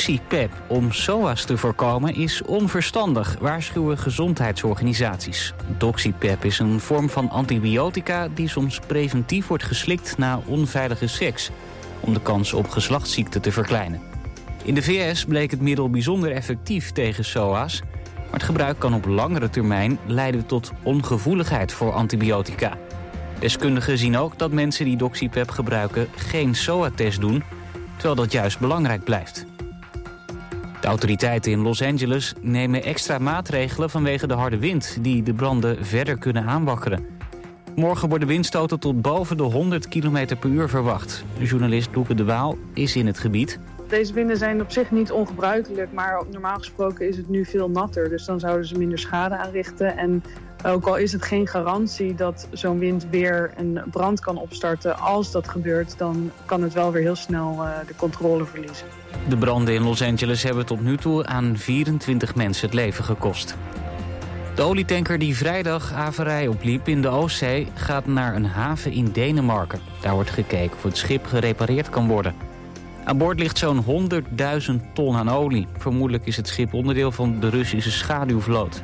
doxypep om SOA's te voorkomen is onverstandig, waarschuwen gezondheidsorganisaties. Doxypep is een vorm van antibiotica die soms preventief wordt geslikt na onveilige seks, om de kans op geslachtsziekten te verkleinen. In de VS bleek het middel bijzonder effectief tegen SOA's, maar het gebruik kan op langere termijn leiden tot ongevoeligheid voor antibiotica. Deskundigen zien ook dat mensen die doxypep gebruiken geen SOA-test doen, terwijl dat juist belangrijk blijft. De autoriteiten in Los Angeles nemen extra maatregelen vanwege de harde wind die de branden verder kunnen aanwakkeren. Morgen worden windstoten tot boven de 100 km per uur verwacht. Journalist Loeke de Waal is in het gebied. Deze winden zijn op zich niet ongebruikelijk, maar normaal gesproken is het nu veel natter. Dus dan zouden ze minder schade aanrichten. En ook al is het geen garantie dat zo'n wind weer een brand kan opstarten, als dat gebeurt, dan kan het wel weer heel snel de controle verliezen. De branden in Los Angeles hebben tot nu toe aan 24 mensen het leven gekost. De olietanker die vrijdag averij opliep in de Oostzee gaat naar een haven in Denemarken. Daar wordt gekeken of het schip gerepareerd kan worden. Aan boord ligt zo'n 100.000 ton aan olie. Vermoedelijk is het schip onderdeel van de Russische schaduwvloot.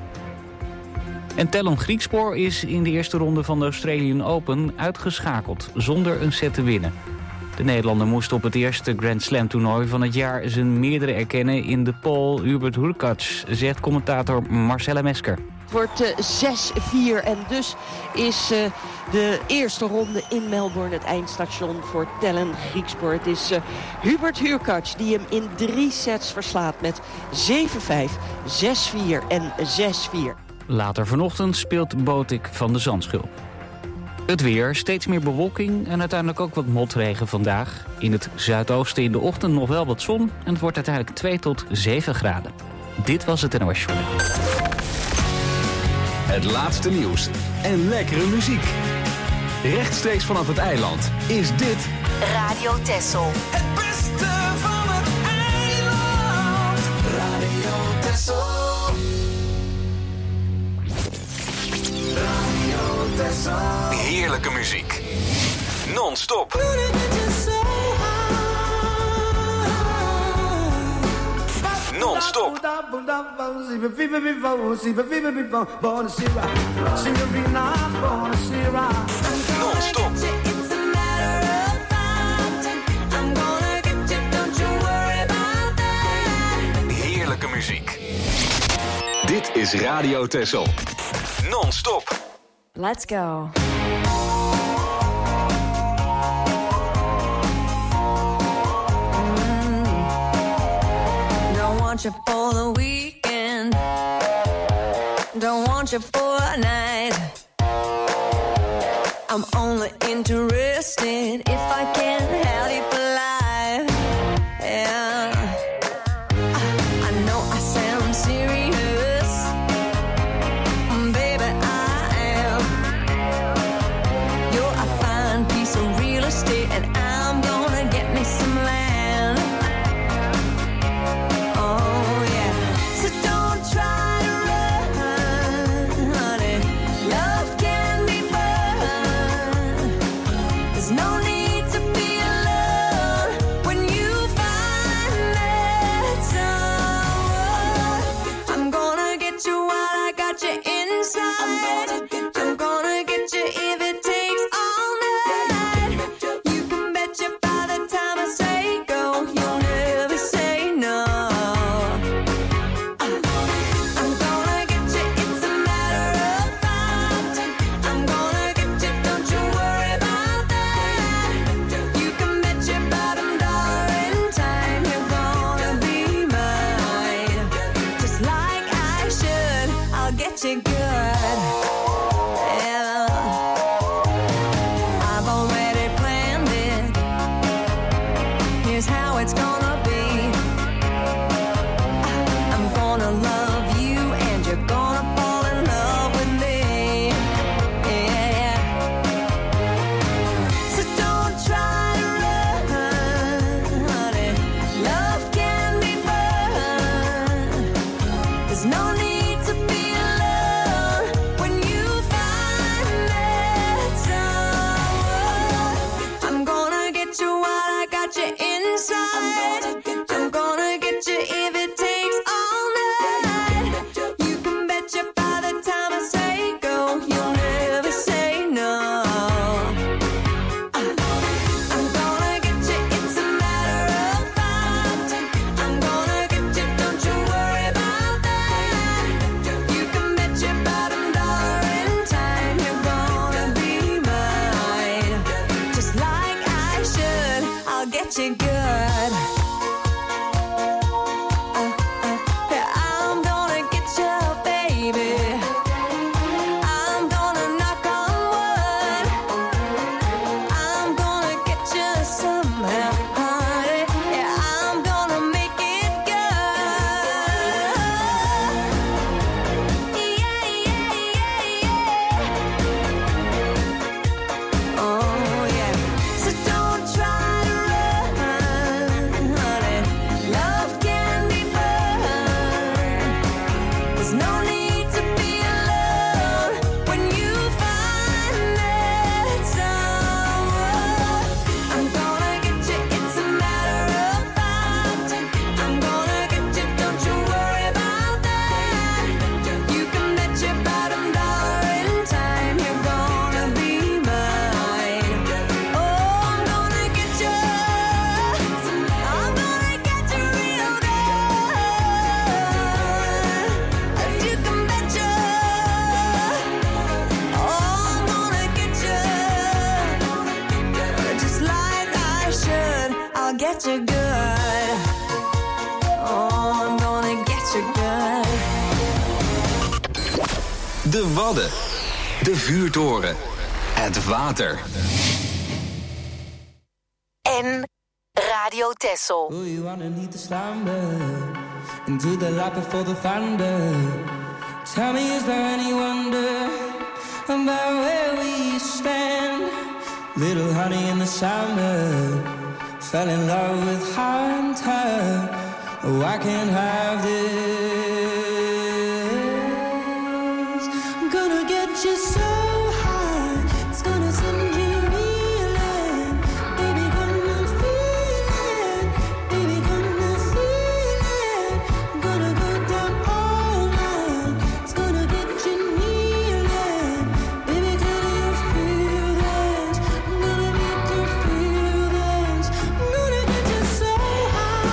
En Tellon Griekspoor is in de eerste ronde van de Australian Open uitgeschakeld, zonder een set te winnen. De Nederlander moest op het eerste Grand Slam toernooi van het jaar zijn meerdere erkennen in de Pool Hubert Hurkacz, zegt commentator Marcella Mesker. Het wordt 6-4 en dus is de eerste ronde in Melbourne het eindstation voor Tellon Griekspoor. Het is Hubert Hurkacz die hem in 3 sets verslaat met 7-5, 6-4 en 6-4. Later vanochtend speelt Botik van de Zandschulp. Het weer, steeds meer bewolking en uiteindelijk ook wat motregen vandaag. In het zuidoosten in de ochtend nog wel wat zon en het wordt uiteindelijk 2 tot 7 graden. Dit was het NOS Journaal. Het laatste nieuws en lekkere muziek. Rechtstreeks vanaf het eiland is dit Radio Texel. Het beste van het eiland. Radio Texel. Radio Texel. heerlijke muziek. Non-stop. Non-stop. Non-stop. Heerlijke muziek. Dit is Radio Texel. Non-stop. Let's go. Don't want you for the weekend. Don't want you for a night. I'm only interested if I can have you for life. Yeah. I know I sound serious, baby, I am. You're a fine piece of real estate, and I'm gonna get me some land. Oh yeah, so don't try to run, honey. Love can be fun. There's no need to be get you if it takes all night. You can bet you by the time I say go, you'll never say no. I'm gonna get you, it's a matter of fact. I'm gonna get you, don't you worry about that. You can bet your bottom dollar in time you're gonna be mine. Just like I should, I'll get you good. I'm gonna get you, baby. I'm gonna knock on wood. I'm gonna get you somehow, honey. Yeah, I'm gonna make it good. Yeah, yeah, yeah, yeah. Oh, yeah. So don't try to run, honey. Love can be fun. There's no need to be alone when you find that someone. I'm gonna get you, it's a matter of fact. I'm gonna get you, don't you worry about that. You can bet your bottom dollar in time you're gonna be mine. Oh, I'm gonna get you. I'm gonna get you real good. You can bet you. Oh, I'm gonna get you. Just like I should, I'll get you good. Oh, I'm gonna get you good. De Wadden. De vuurtoren. Het water. En Radio Texel. Do you underneath the slumber into the light before the thunder? Tell me, is there any wonder about where we stand? Little honey in the summer fell in love with hunter. Oh, I can't have this. I'm gonna get you so high, it's gonna send you reeling. Baby, gonna feel it. Baby, gonna feel it. I'm gonna go down all night. It's gonna get you kneeling. Baby, can you feel this? I'm gonna make you feel this. I'm gonna get you so high.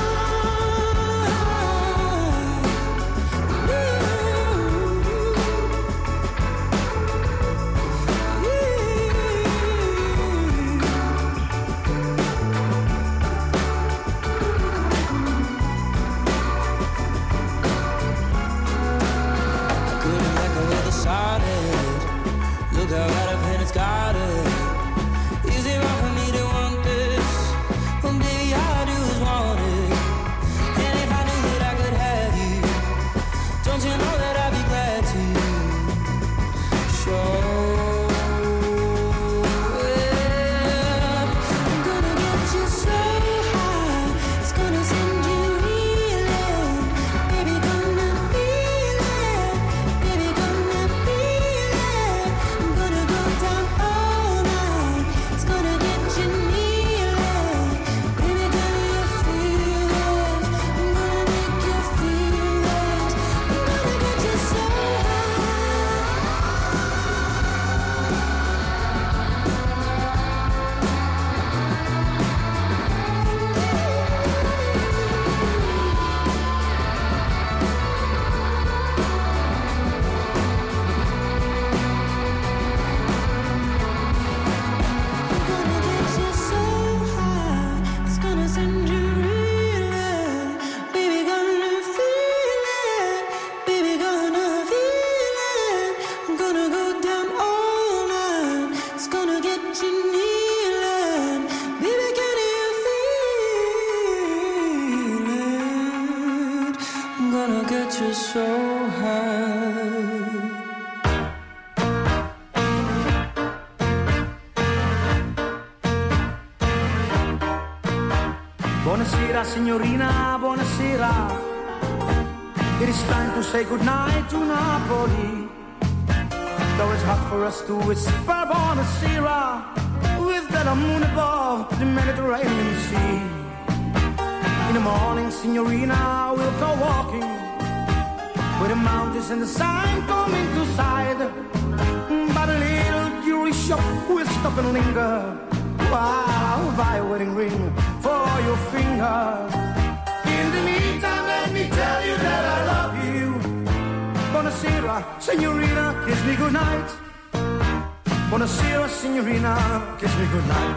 Couldn't let go of the solid. Look how right up in it's got it. Is it wrong for me to want this? Well, baby, all I do is want it. And if I knew that I could have you, don't you know that I'd be glad to show it. I'm gonna get you so high, it's gonna send you reeling. Baby, gonna feel it. Baby, gonna feel it. I'm gonna go down all night. It's gonna get you kneeling. Baby, can you feel it? I'm gonna make you feel it. I'm gonna get you so I'm gonna get you so high, it's gonna send you reeling. Baby, gonna feel it. Baby, gonna feel it. I'm gonna go down all night. It's gonna get you kneeling. Baby, can you feel it? I'm gonna get you so high. Buonasera signorina, buonasera. It is time to say goodnight to Napoli. Though it's hard for us to whisper Buonasera with that moon above the Mediterranean Sea. In the morning, signorina, we'll go walking with the mountains and the sign coming to sight. By the little jewelry shop, we'll stop and linger while I'll buy a wedding ring for your finger. In the meantime, let me tell you that I love you. Buonasera, signorina, kiss me goodnight. Buonasera, signorina, kiss me goodnight.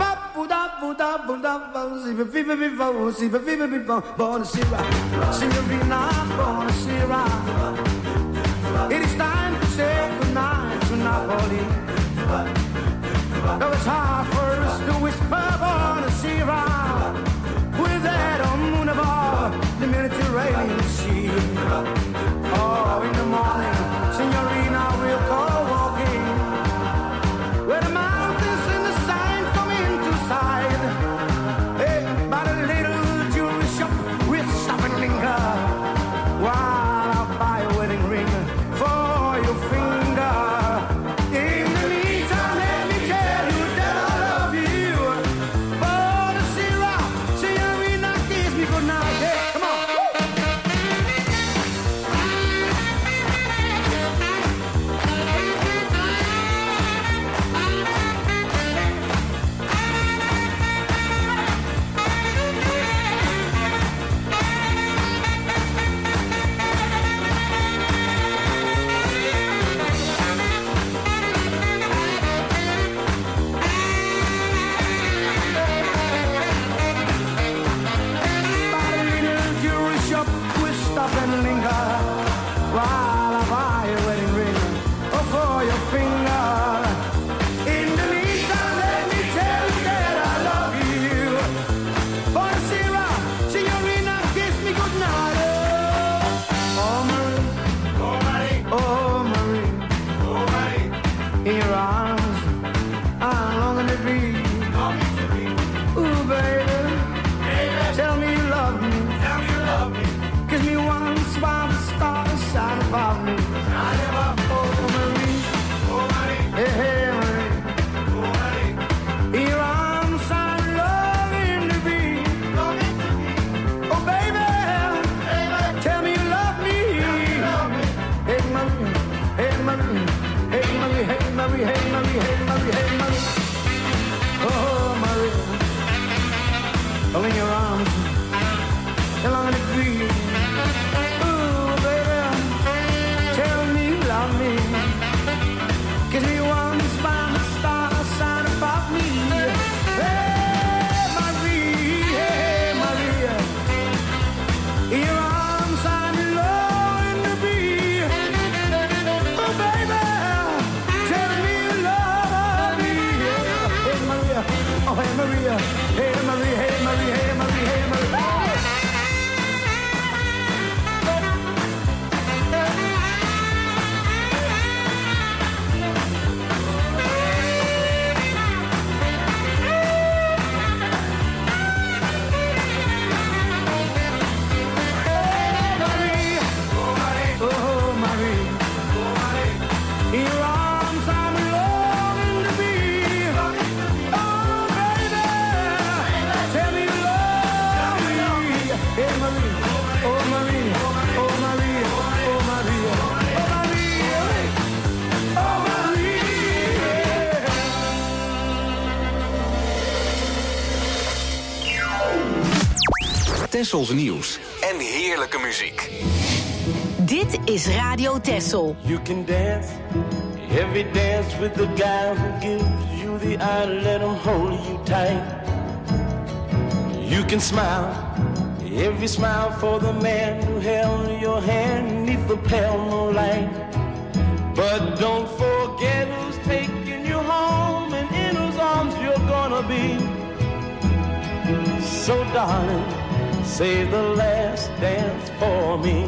Buonasera, signorina, buonasera. It is time to say goodnight to Napoli. Though it's hard for us to whisper buonasera with that moon above the Mediterranean Sea. Oh, in the morning, signorina, we'll go walking where the mountains and the sign come into sight. Hey, by the little jewelry shop, we'll stop and linger while I'll buy a wedding ring for your finger. In the meantime, let me tell you that I love you. Buonasera, signorina, kiss me goodnight. Hey, come on. And linger while I buy a wedding ring for your finger. In the meantime, let me tell you that I love you. Buonasera, signorina, kiss me goodnight. Oh, Marie, oh, Marie, oh, Marie, oh, Marie. In your arms, I'm longing to be. Ooh, baby, tell me you love me. Tell me you love me. Kiss me once while the stars shine above me. Oh, Marie. Oh, Marie. Hey, hey, Marie. Oh, Marie. In your arms I'm longing to be. Oh, baby. Tell me you love me. Hey, Marie. Hey, Marie. Hey, Marie. Hey, Marie. Hey, Marie. Hey, Marie. Hey, Marie. Oh, Marie. Oh, in your arms I'm longing to be. Kiss me once by the stars shine above me. Hey, Marie, hey, Maria. In your arms I'm longing to be. Oh, baby, tell me you love me. Hey, Maria, oh, hey, Maria. Hey, Marie, hey, Marie, hey, Marie, hey, Marie. Tessels nieuws en heerlijke muziek. Dit is Radio Tessel. You can dance, every dance with the guy who gives you the eye, let him hold you tight. You can smile, every smile for the man who held your hand neath the pale moonlight. But don't forget who's taking you home and in whose arms you're gonna be. So darling, save the last dance for me.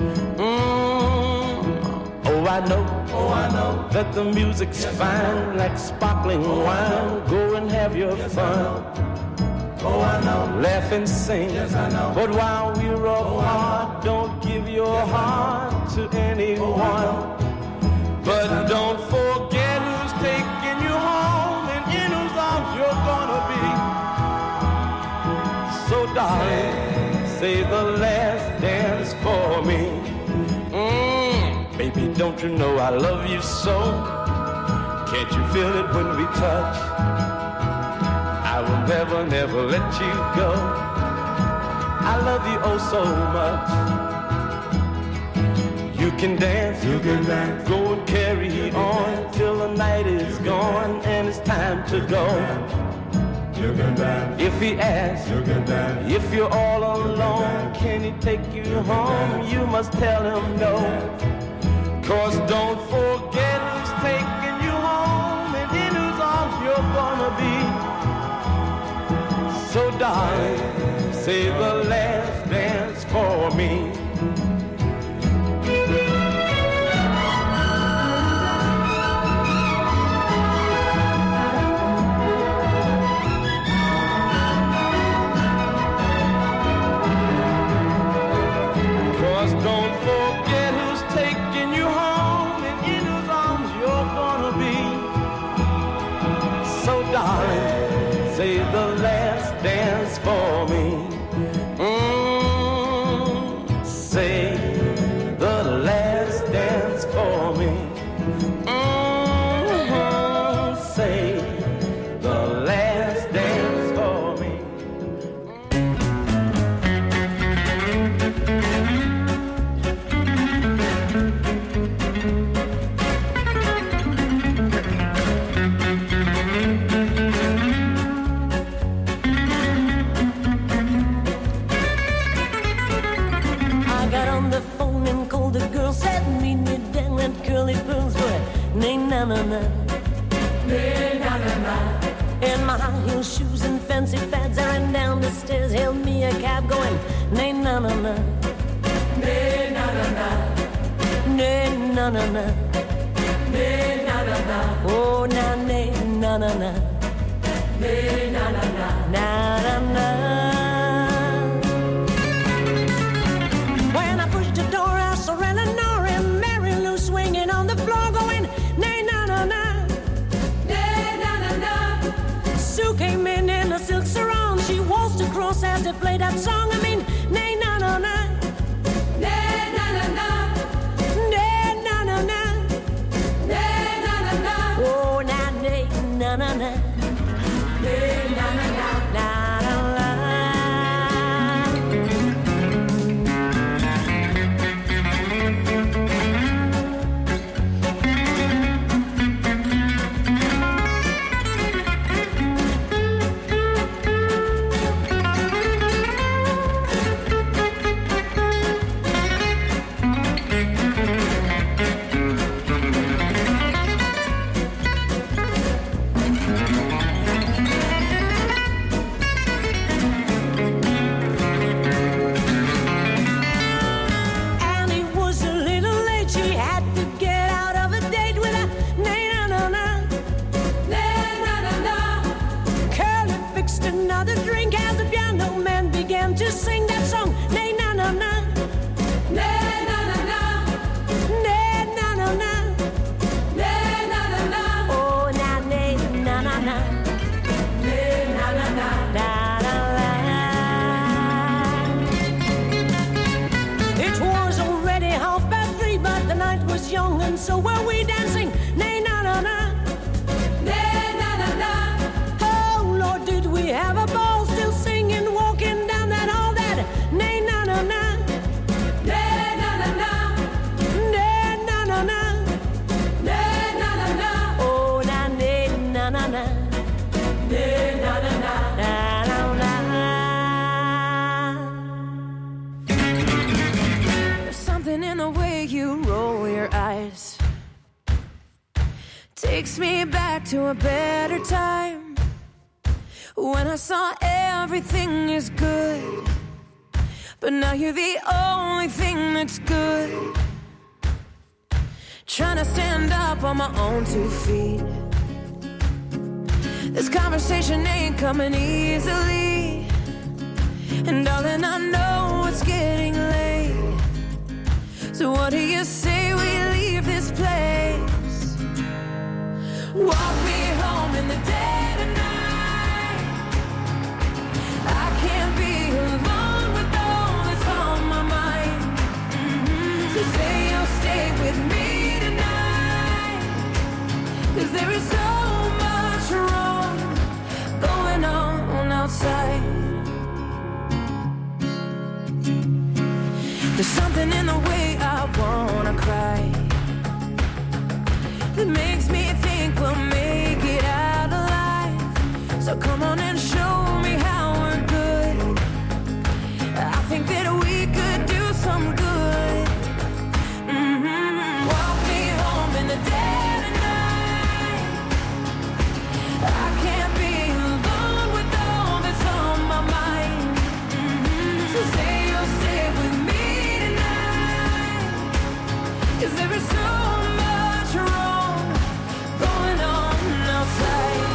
Oh, I know that the music's fine, like sparkling wine. Go and have your fun. Oh, I know. Laugh and sing. Yes, I know. But while we're apart, don't give your heart to anyone. But don't forget who's taking you home and in whose arms you're gonna be. So darling, you know I love you so? Can't you feel it when we touch? I will never, never let you go. I love you oh so much. You can dance, go and carry on till the night is gone and it's time to go. If he asks, if you're all alone, can he take you home? You must tell him no. 'Cause don't forget who's taking you home and in whose arms you're gonna be. So darling, say the last dance for me. Don't forget who's taking you home and in whose arms you're gonna be. So darling, say the last dance for me. Say the last dance for me. Say the last dance for me. Said meet me down at Curly Pearl's boy. Nay na na na, nay na na na. In my high heel shoes and fancy fads, I ran down the stairs, hailed me a cab going. Nay na na na, nay na na na, nay na na na, nay na na na. Oh na nay na na na, nay na na na, na na na. When I pushed the door, I saw Eleanor and Mary Lou swinging on the floor, going nay na na na, nay na na na. Sue came in a silk sarong. She waltzed across as they played that song. I mean, nay na na na, nay na na na, nay na na na, nay na na na. Oh na nay na na na, nay na na na, na na na. To sing that song, nay na na na, nay na na na, nay na na na, nay na na na. Oh na nay na na na, nay na na na, na na na. It was already 3:30, but the night was young and so were we dancing. Nay na na na, nay na na na. Oh Lord, did we have a ball? Still singing, walking down that all that. Nay na na na, nay na na na, nay na na na, nay na na na. Oh na nay na na na, nay na na na, na na na. There's something in the way you roll your eyes, takes me back to a better time, when I saw everything is good, but now you're the only thing that's good. Trying to stand up on my own 2 feet. This conversation ain't coming easily, and darling, I know it's getting late. So what do you say we leave this place? Walk me home in the dead of night. I can't be alone with all that's on my mind. So say you'll stay with me tonight. There's something in the way I wanna cry that makes me think we'll make it out alive. So come on and show me how we're good. I think that we could do some good. Walk me home in the dead of night. I can't be alone with all that's on my mind. So say you'll stay with me tonight. 'Cause there is so much wrong going on outside.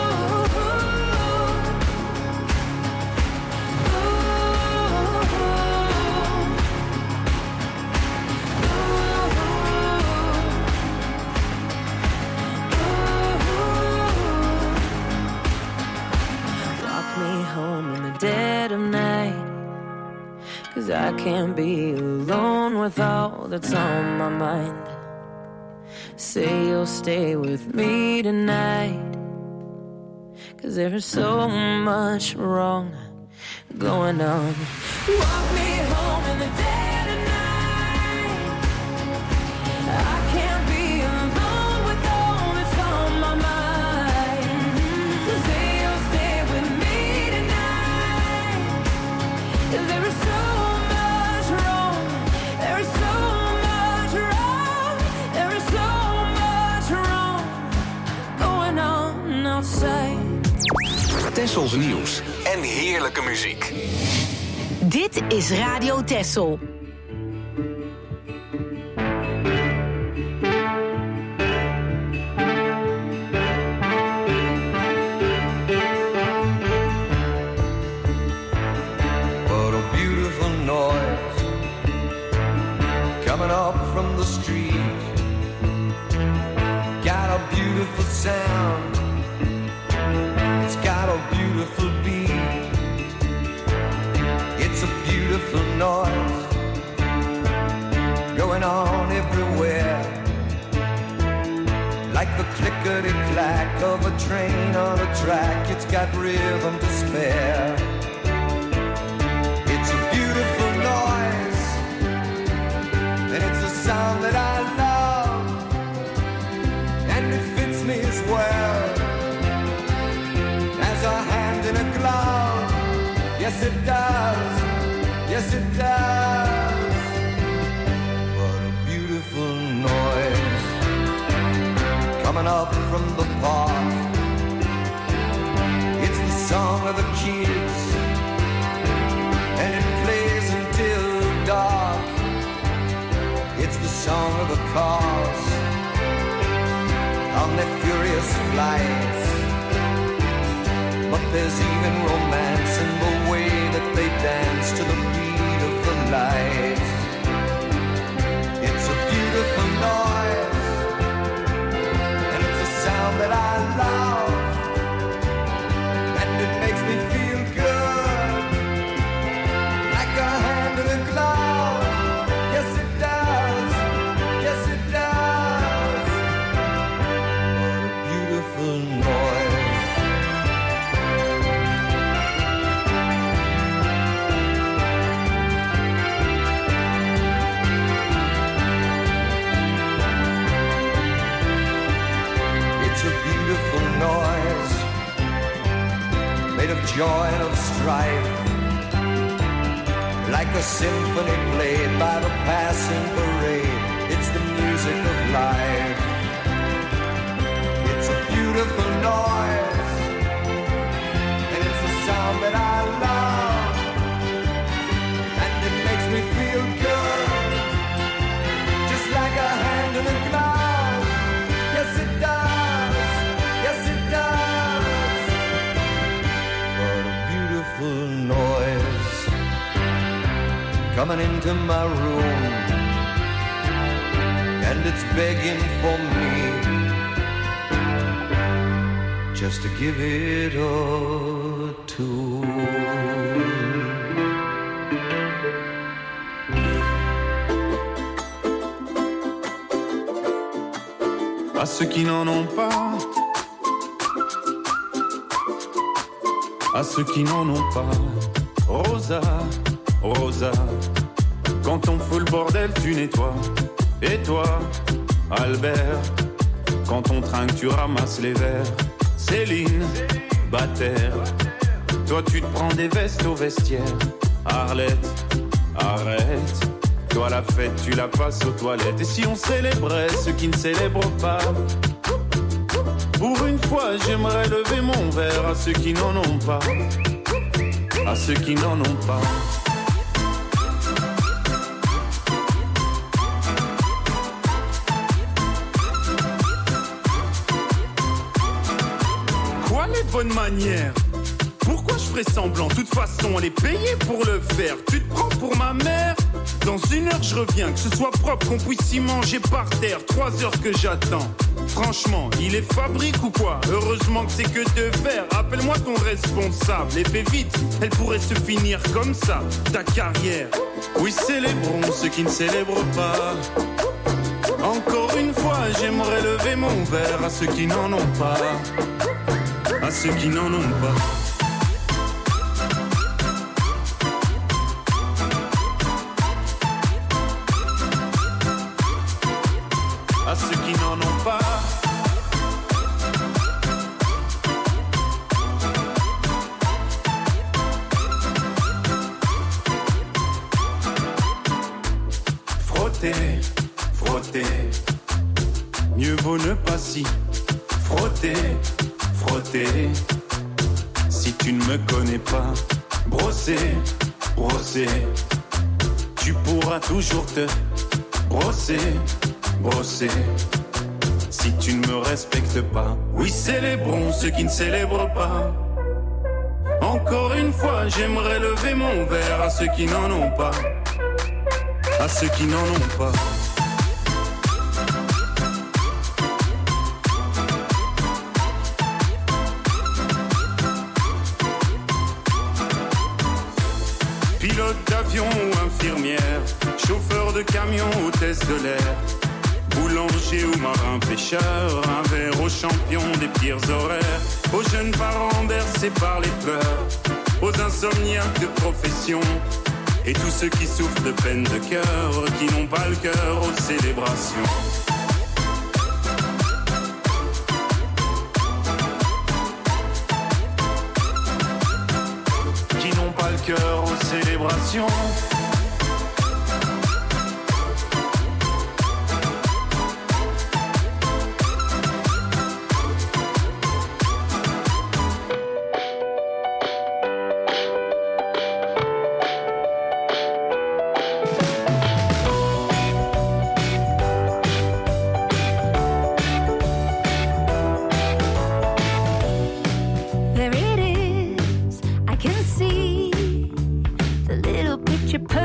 Home in the dead of night. 'Cause I can't be alone with all that's on my mind. Say you'll stay with me tonight. 'Cause there's so much wrong going on. Walk me home in the dead of night. I can't be alone with all that's on my mind. So say you'll stay with me tonight. 'Cause there is so much wrong. There is so much wrong. There is so much wrong going on outside. Tessels nieuws en heerlijke muziek. Dit is Radio Tessel. What a beautiful noise coming up from the street. Got a beautiful sound. It's got a beautiful beat. It's a beautiful noise going on everywhere. Like the clickety-clack of a train on a track. It's got rhythm to spare. It's a beautiful noise, and it's a sound that I love, and it fits me as well as a hand in a glove. Yes, it does. Yes, it does. What a beautiful noise coming up from the park. It's the song of the kids, and it plays until dark. It's the song of the cars on their furious flights. But there's even romance in the way that they dance to the beat of the light. It's a beautiful noise, and it's a sound that I love, and it makes me feel good, like a hand in a glove. Yes, it does. Yes, it does. What a beautiful noise. Noise made of joy and of strife, like a symphony played by the passing parade. It's the music of life. It's a beautiful noise, and it's a sound that I love, and it makes me feel good, just like a hand in a glove. Yes, it does. Noise coming into my room, and it's begging for me just to give it a tune. À ceux qui n'en ont pas, à ceux qui n'en ont pas, Rosa, Rosa, Quand on fout le bordel, tu nettoies. Et toi, Albert, quand on trinque, tu ramasses les verres. Céline, Bataire, toi tu te prends des vestes au vestiaire. Arlette, arrête, toi la fête tu la passes aux toilettes. Et si on célébrait ceux qui ne célèbrent pas? Pour une fois j'aimerais lever mon verre à ceux qui n'en ont pas. À ceux qui n'en ont pas. Quoi les bonnes manières? Pourquoi je ferais semblant? De toute façon, elle est payée pour le faire. Tu te prends pour ma mère? Dans 1 heure, je reviens. Que ce soit propre, qu'on puisse y manger par terre. 3 heures que j'attends. Franchement, il est fabrique ou quoi? Heureusement que c'est que de faire. Appelle-moi ton responsable. Et fais vite, elle pourrait se finir comme ça. Ta carrière. Oui, célébrons ceux qui ne célèbrent pas. Encore une fois, j'aimerais lever mon verre à ceux qui n'en ont pas. À ceux qui n'en ont pas. À ceux qui n'en ont pas. Frotter, frotter, mieux vaut ne pas s'y frotter, frotter. Si tu ne me connais pas, brosser, brosser, tu pourras toujours te brosser, brosser. Si tu ne me respectes pas, oui, célébrons ceux qui ne célèbrent pas. Encore une fois, j'aimerais lever mon verre à ceux qui n'en ont pas. À ceux qui n'en ont pas. Pilote d'avion ou infirmière, chauffeur de camion, hôtesse de l'air, boulanger ou marin pêcheur, un verre aux champions des pires horaires, aux jeunes parents bercés par les pleurs, aux insomniaques de profession, et tous ceux qui souffrent de peine de cœur, qui n'ont pas le cœur aux célébrations. Qui n'ont pas le cœur aux célébrations. There it is, I can see the little picture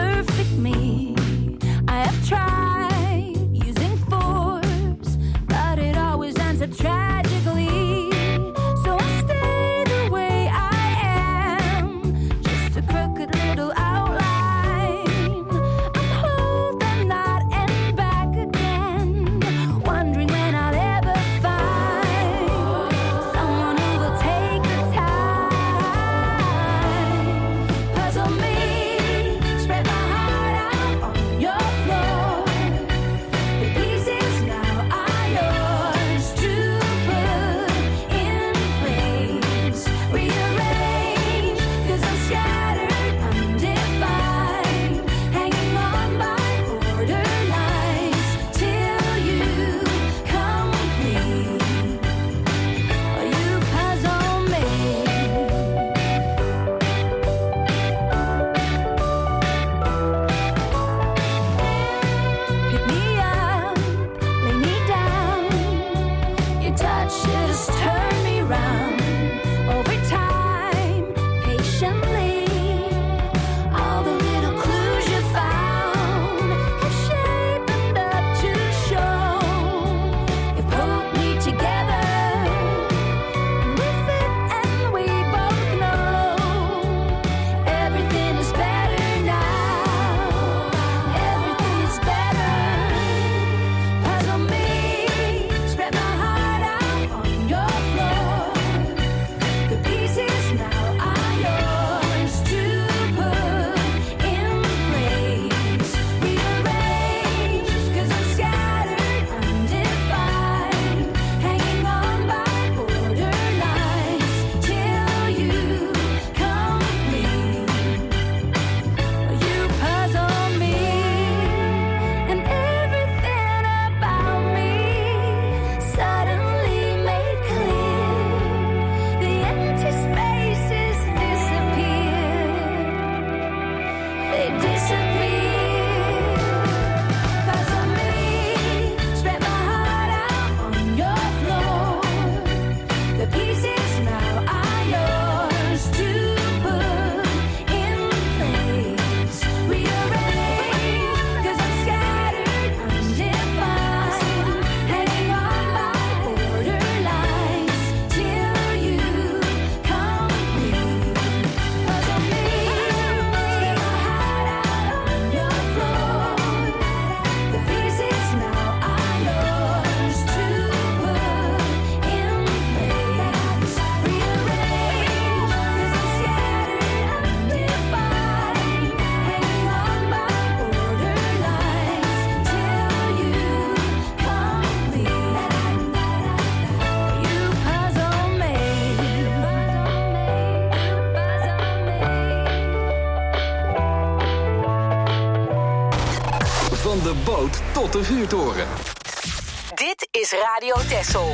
Van de boot tot de vuurtoren. Dit is Radio Texel.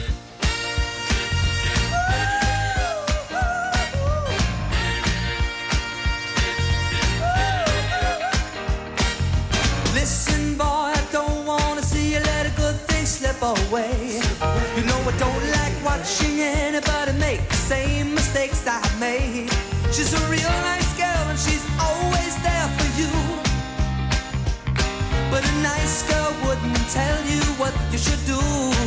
Listen, boy, I don't wanna see you let a good thing slip away. You know I don't like watching anybody make the same mistakes I made. She's a real nice girl and she's always there for you. But a nice girl wouldn't tell you what you should do.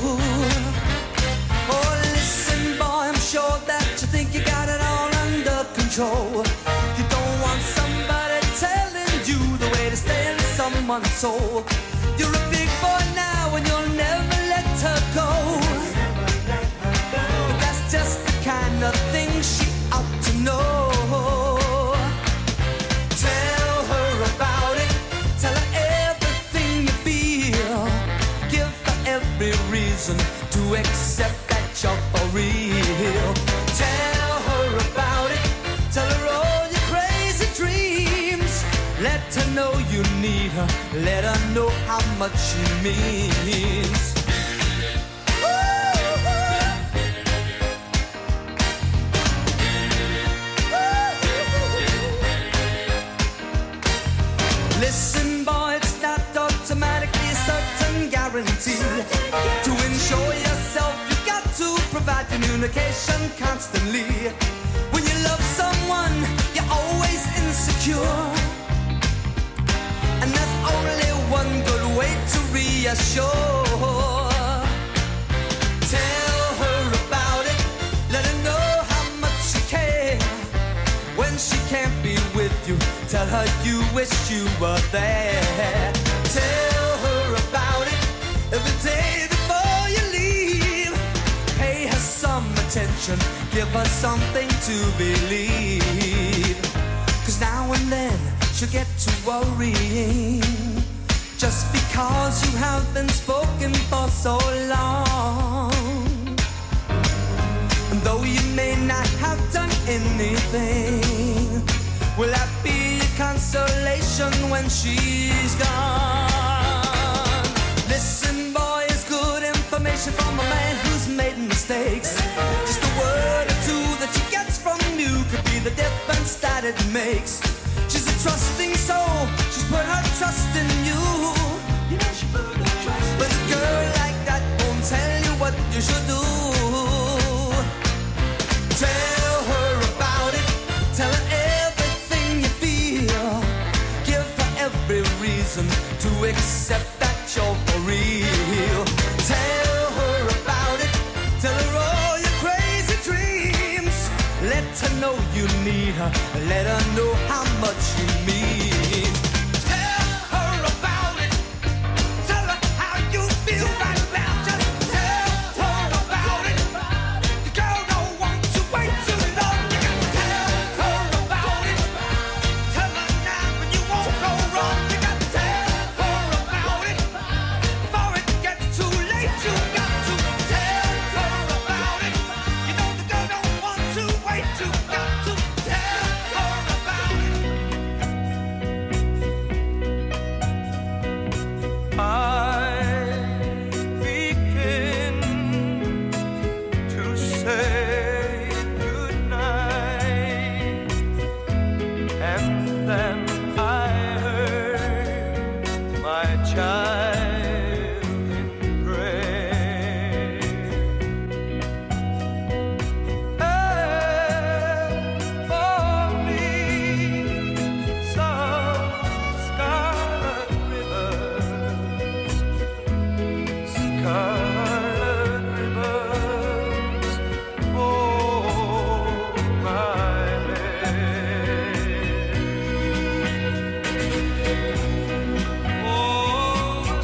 Oh, listen, boy, I'm sure that you think you got it all under control. You don't want somebody telling you the way to stay in someone's soul. You're a big boy now and you'll never let her go. But that's just the kind of thing she ought to know. Tell her about it. Tell her everything you feel. Give her every reason to accept that you're for real. Tell her about it. Tell her all your crazy dreams. Let her know you need her. Let her know how much she means. Listen, boy, it's not automatically a certain guarantee. To ensure yourself, you got to provide communication constantly. When you love someone, you're always insecure. And there's only one good way to reassure. Tell her about it. Let her know how much you care. When she can't be with you, tell her you wish you were there. Tell her about it every day before you leave. Pay her some attention, give her something to believe. 'Cause now and then she'll get to worrying, just because you have been spoken for so long. And though you may not have done anything, will that be a consolation when she's gone? Listen, boy, it's good information from a man who's made mistakes. Just a word or two that she gets from you could be the difference that it makes. She's a trusting soul, she's put her trust in you. You know she put her trust in you. But a girl like that won't tell you what you should do. Tell her about it, tell her everything you feel. Give her every reason to accept that you're for real. Tell her about it, tell her all your crazy dreams. Let her know you need her, let her know how much you mean. Tell her about it, tell her how you feel right now. Just tell her about it. The girl don't want to wait too long. You gotta tell her about it. Tell her now and you won't go wrong. You gotta tell her about it before it gets too late. You got to tell her about it. You know the girl don't want to wait. You got to tell her about it. I begin to say goodnight, and then I heard my child in prayer. And for me, some scarlet rivers, oh my head. Oh,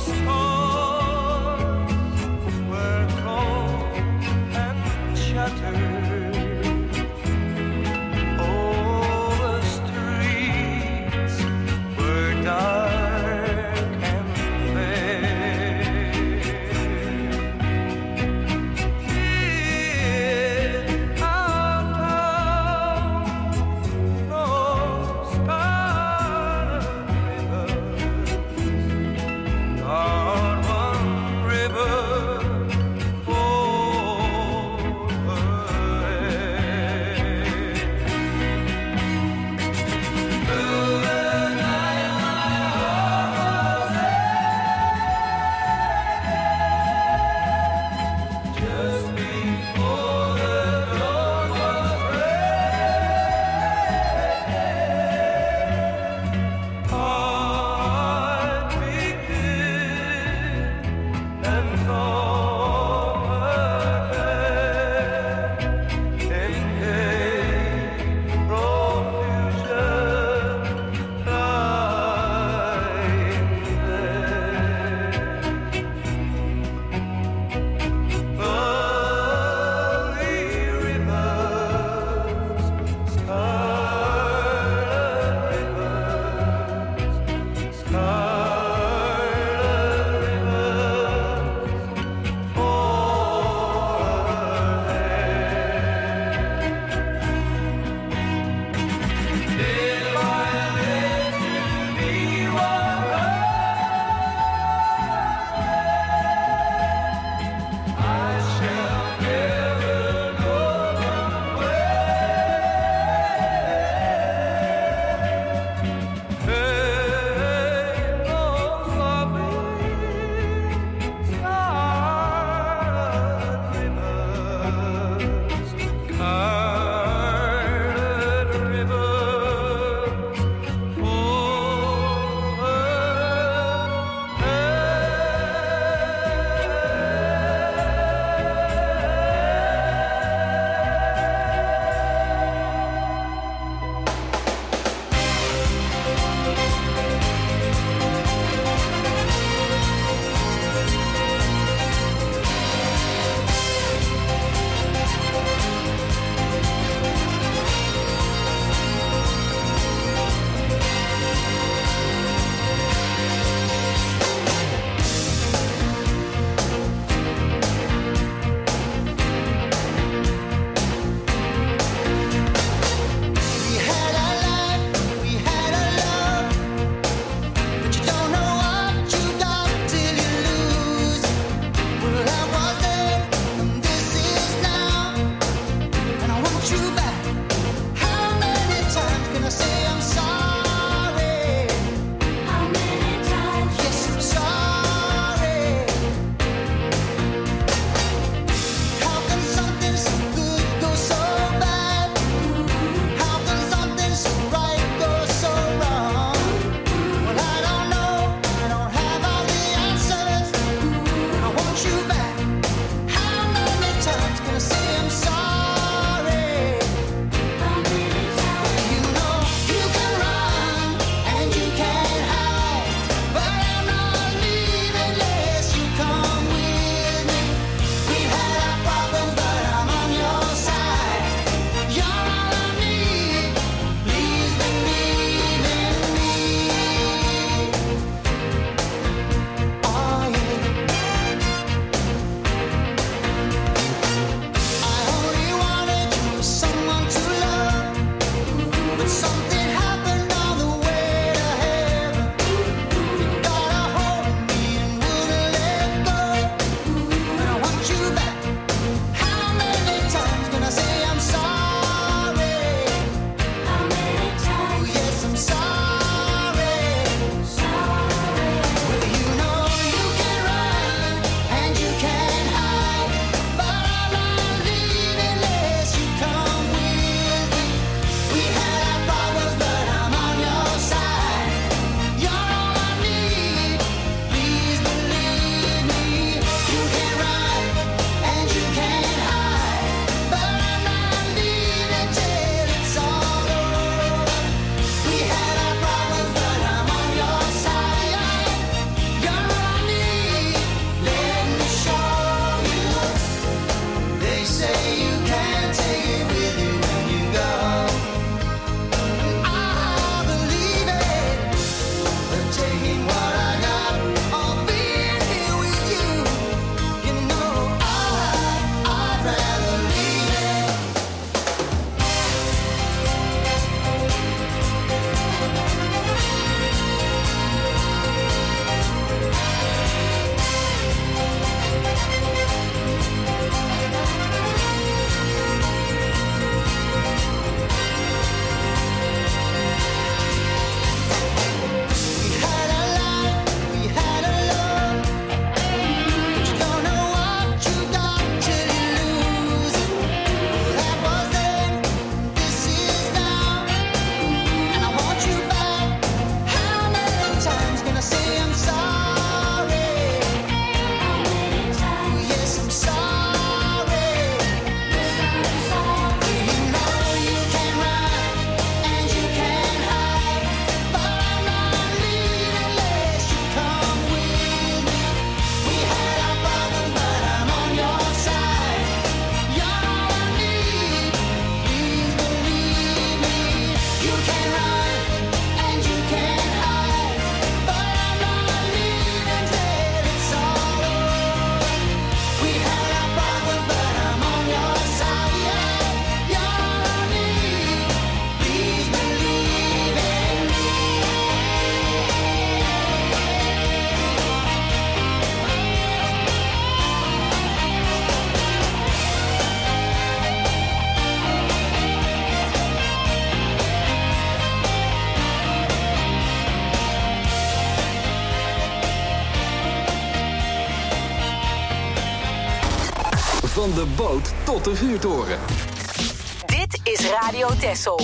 Van de boot tot de vuurtoren. Dit is Radio Texel.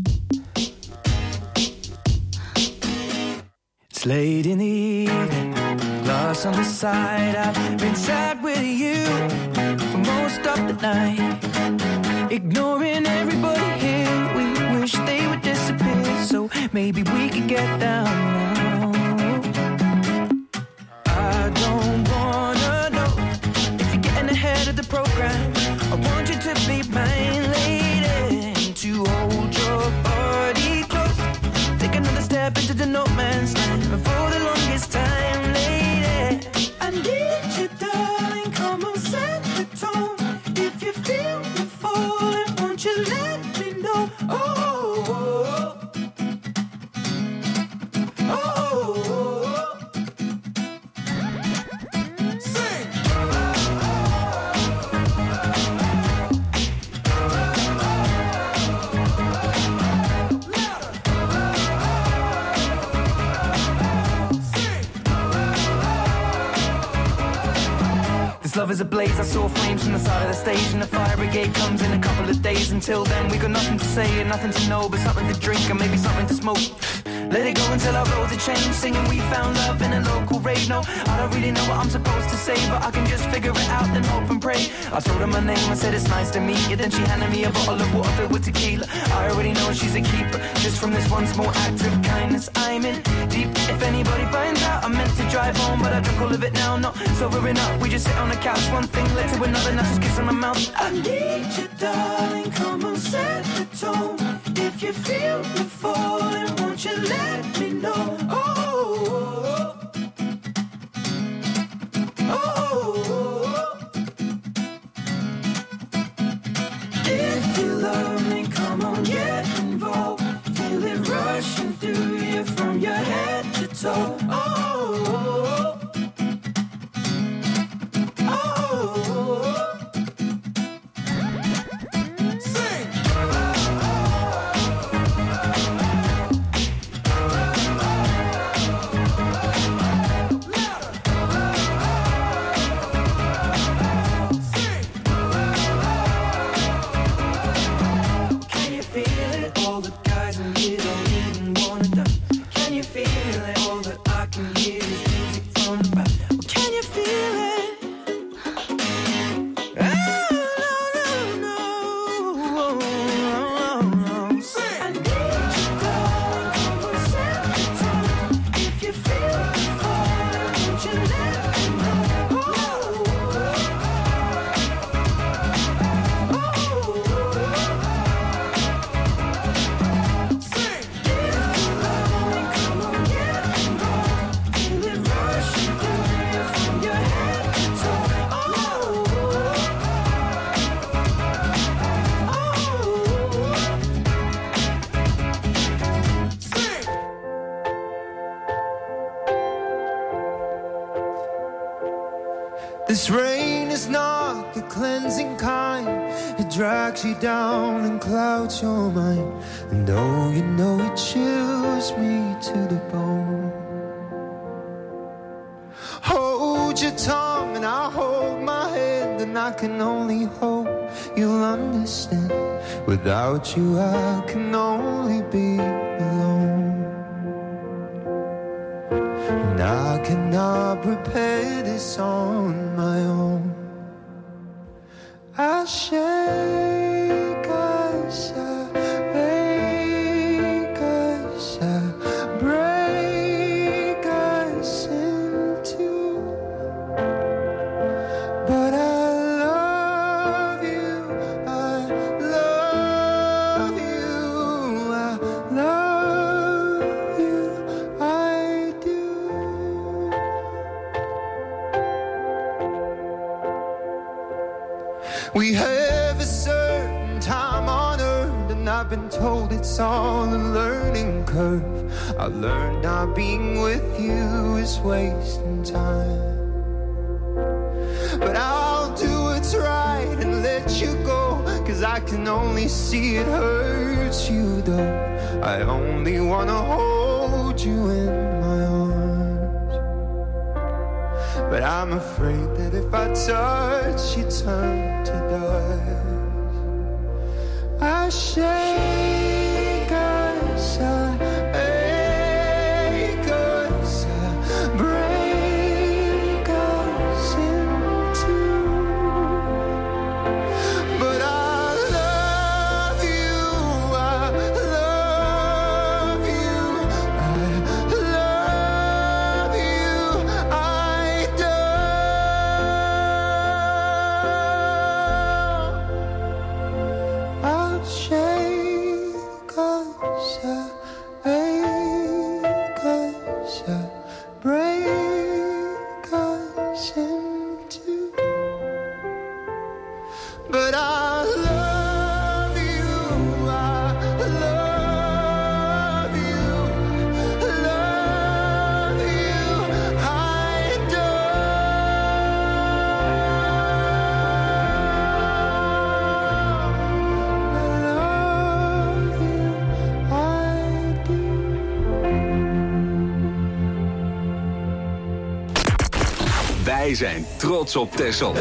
It's late in the evening, glass on the side. I've been sad with you for most of the night, ignoring everybody here. We wish they would disappear, so maybe we could get down now. I don't wanna know if you're getting ahead of the program. I want you to be my lady, to hold your body close. Take another step into the no man's land. For the longest time, lady, I need you, darling. Come on, set the tone. If you feel me falling, won't you let me know? Oh, oh, oh, oh. Sing. This love is ablaze, I saw flames from the side of the stage, and the fire brigade comes in a couple of days. Until then we got nothing to say and nothing to know, but something to drink and maybe something to smoke. Let it go until our roads are changed, singing we found love in a local rave. No, I don't really know what I'm supposed to say, but I can just figure it out and hope and pray. I told her my name, I said it's nice to meet you, then she handed me a bottle of water filled with tequila. I already know she's a keeper, just from this one small act of kindness. I'm in deep, if anybody finds out, I meant to drive home, but I drunk all of it now. Not sobering up, we just sit on the couch, one thing led to another, now just kiss on my mouth. I need you, darling, come on, set the tone. If you feel me falling, won't you let me know? Oh, oh, oh. If you love me, come on, get involved. Feel it rushing through you from your head to toe. Oh, oh, oh. Sing. Can you feel it? All the guys in here don't even wanna dance. Can you feel it? All that I can hear is music from the back. Well, can you feel it? Oh, no, no, no. Sing. I need you, darling, come on, set the tone. If you feel me falling, won't you let me know? Oh, sing. If you love me, come on, get involved. Feel it rushing through you from your head to toe. Oh, sing. This rain is not the cleansing kind. It drags you down and clouds your mind. And oh, you know it chills me to the bone. Hold your tongue and I'll hold my head, and I can only hope you'll understand. Without you I can only be alone. And I cannot prepare this on my own. I shake, I shall make, I shall break us in two. But I love you, I love you, I love you, I do. We have a certain time on earth, and I've been told it's all a learning curve. I learned not being with you is wasting time. But I'll do what's right and let you go, 'cause I can only see it hurts you though. I only wanna hold you in my arms. But I'm afraid that if I touch, you turn to dust. I shake us, I ache us, I break us in two. But I love you, I love you, I love you, I do. I'll shake us, I ache us, I break us in two. But I love you, I love you, love you, I do. Wij zijn trots op Texel.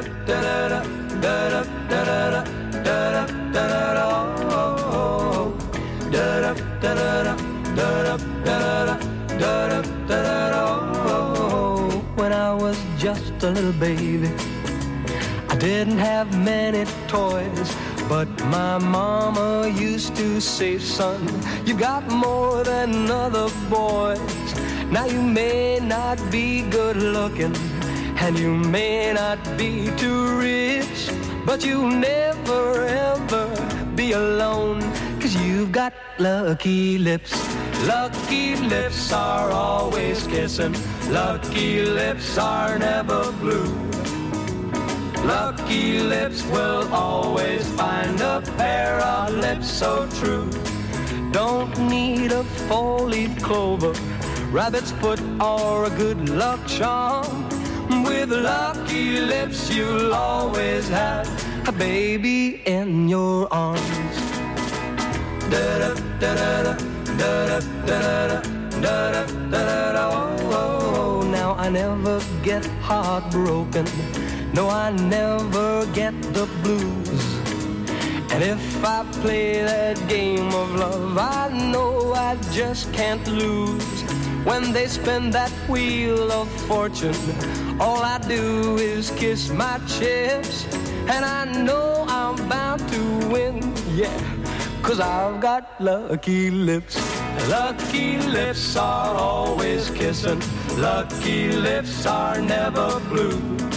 When I was just a little baby, I didn't have many toys, but my mama used to say, son, you got more than other boys. Now you may not be good looking, and you may not be too rich, but you'll never ever be alone, 'cause you've got lucky lips. Lucky lips are always kissing, lucky lips are never blue. Lucky lips will always find a pair of lips so true. Don't need a four-leaf clover, rabbit's foot or a good luck charm. With lucky lips you'll always have a baby in your arms. Da-da, da-da-da, da-da, da-da, da-da, da-da, oh. Now I never get heartbroken, no, I never get the blues. And if I play that game of love, I know I just can't lose. When they spin that wheel of fortune, all I do is kiss my chips, and I know I'm bound to win, yeah, 'cause I've got lucky lips. Lucky lips are always kissing, lucky lips are never blue.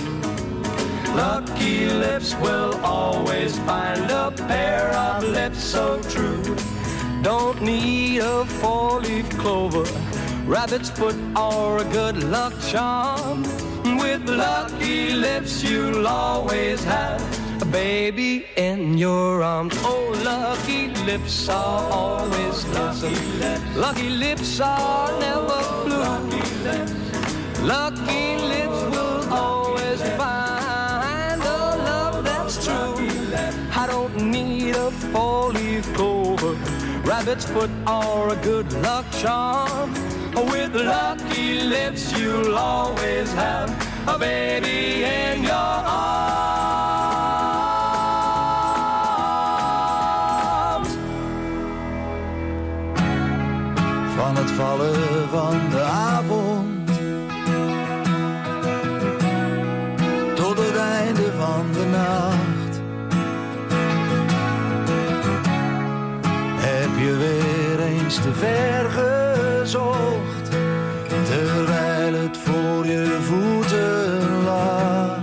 Lucky lips will always find a pair of lips so true. Don't need a four-leaf clover, rabbit's foot or a good luck charm. With lucky lips you'll always have a baby in your arms. Oh, lucky lips are always kissing, lucky lips are never blue. Lucky lips will always find a love that's true. I don't need a four-leaf clover, rabbit's foot or a good luck charm. With lucky lips you'll always have a baby in your arms. Van het vallen van de avond tot het einde van de nacht heb je weer eens te ver gezocht, terwijl het voor je voeten lag.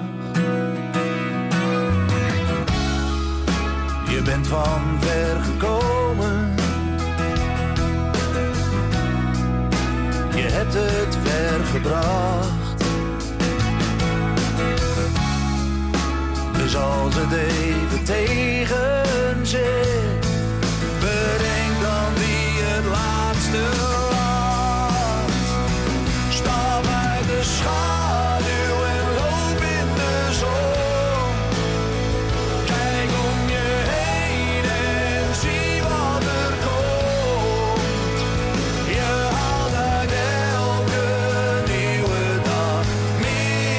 Je bent van ver gekomen, je hebt het ver gebracht. Dus als het even tegen zit, bedenk dan wie het laatste lacht. Stap uit de schaduw en loop in de zon. Kijk om je heen en zie wat er komt. Je haalt uit elke nieuwe dag meer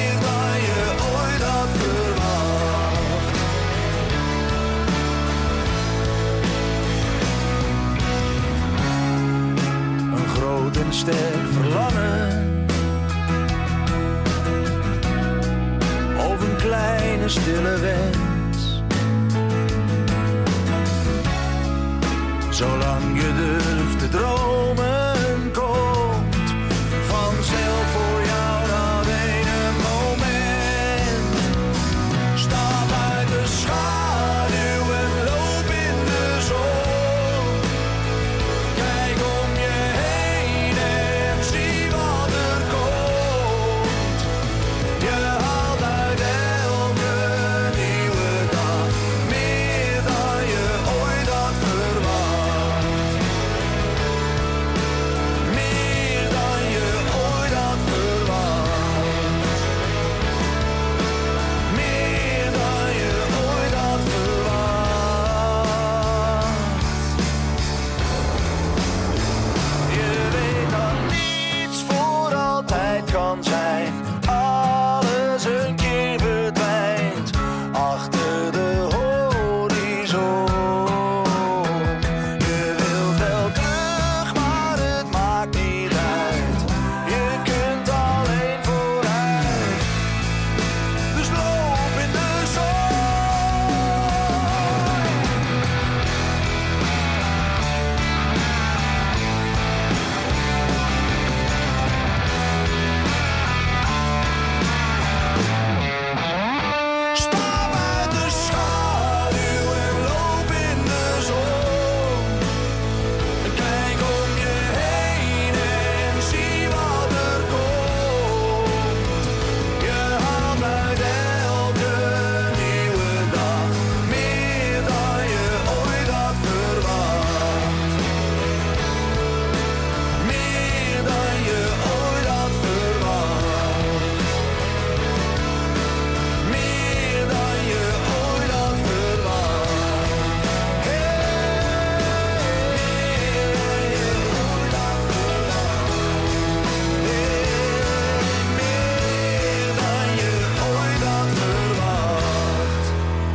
kleine stille wens. Zolang je durft te dromen, komt vanzelf voor jou dat ene moment. Stap uit de schaduw en loop in de zon. Kijk om je heen en zie wat er komt. Je haalt uit elke nieuwe dag meer dan je ooit had verwacht. Meer dan je ooit had verwacht. Meer dan je ooit had verwacht. Je weet dat niets voor altijd kan zijn. Alles een keer verdwijnt achter de horizon. Je wilt wel terug, maar het maakt niet uit. Je kunt alleen vooruit. Dus loop in de zon. Stap uit de schaduw en loop in de zon. Kijk om je heen en zie wat er komt. Je haalt uit elke nieuwe dag meer dan je ooit had verwacht. Meer dan je ooit had verwacht. Meer dan je ooit had verwacht. Meer dan je ooit had verwacht.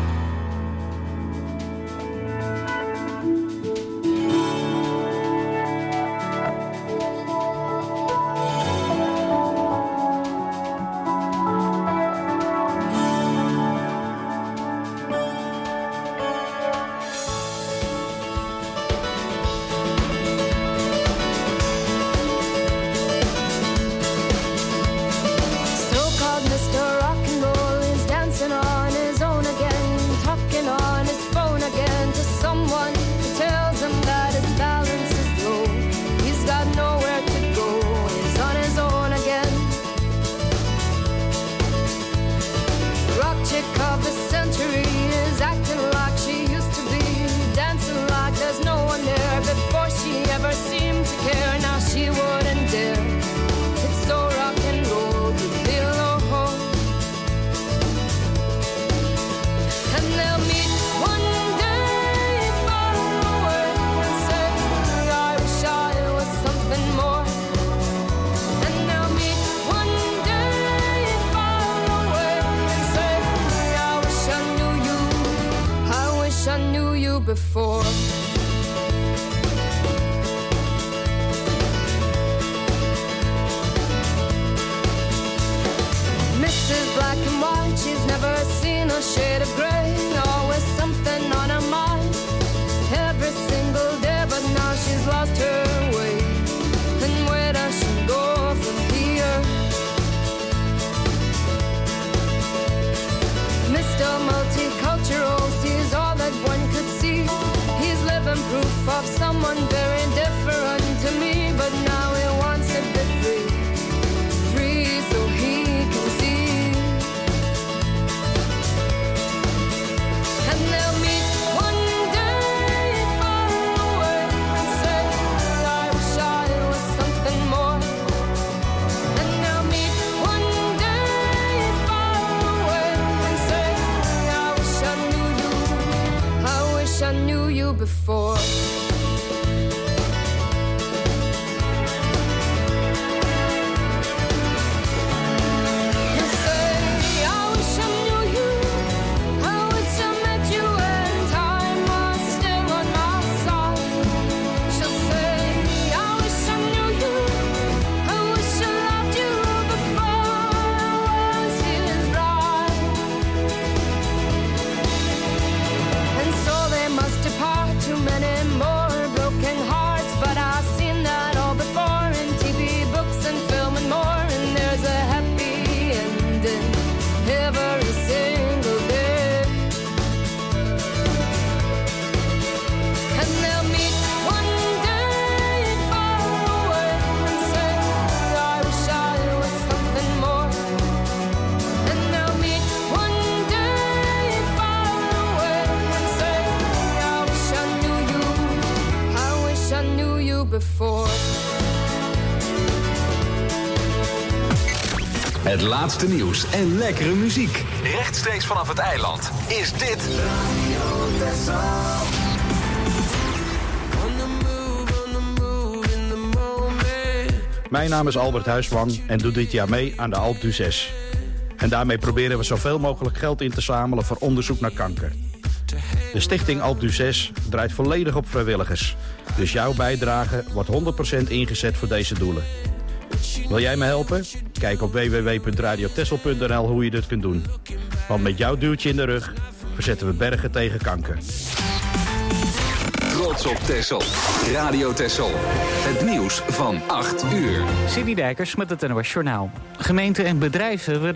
So-called Mr. Rock and Roll is dancing on his own again, talking on his phone again to someone who tells him that his balance is low. He's got nowhere to go, he's on his own again. Rock chick of the century is acting like she used to be, dancing like there's no one there. Before she ever seemed to care, now she wouldn't dare. It's so rock and roll to be alone. And they'll meet one day far away and say, I wish I was something more. And they'll meet one day far away and say, I wish I knew you. I wish I knew you before. Mrs. Black and White, she's never seen a shade of gray. Always something on her mind every single day, but now she's lost her way. And where does she go from here? Mr. Multicultural sees all that one could see. He's living proof of someone very different to me, but now he wants to be free. Free so he can see. And they'll meet one day far away and say, I wish I was something more. And they'll meet one day far away and say, I wish I knew you. I wish I knew you before. Het laatste nieuws en lekkere muziek. Rechtstreeks vanaf het eiland is dit Mijn naam is Albert Huisman en doe dit jaar mee aan de Alpe d'Huez. En daarmee proberen we zoveel mogelijk geld in te zamelen voor onderzoek naar kanker. De stichting Alpe d'Huez draait volledig op vrijwilligers. Dus jouw bijdrage wordt 100% ingezet voor deze doelen. Wil jij me helpen? Kijk op www.radiotessel.nl hoe je dit kunt doen. Want met jouw duwtje in de rug verzetten we bergen tegen kanker. Trots op Texel. Radio Texel. Het nieuws van 8 uur. Cindy Dijkers met het NOS Journaal. Gemeenten en bedrijven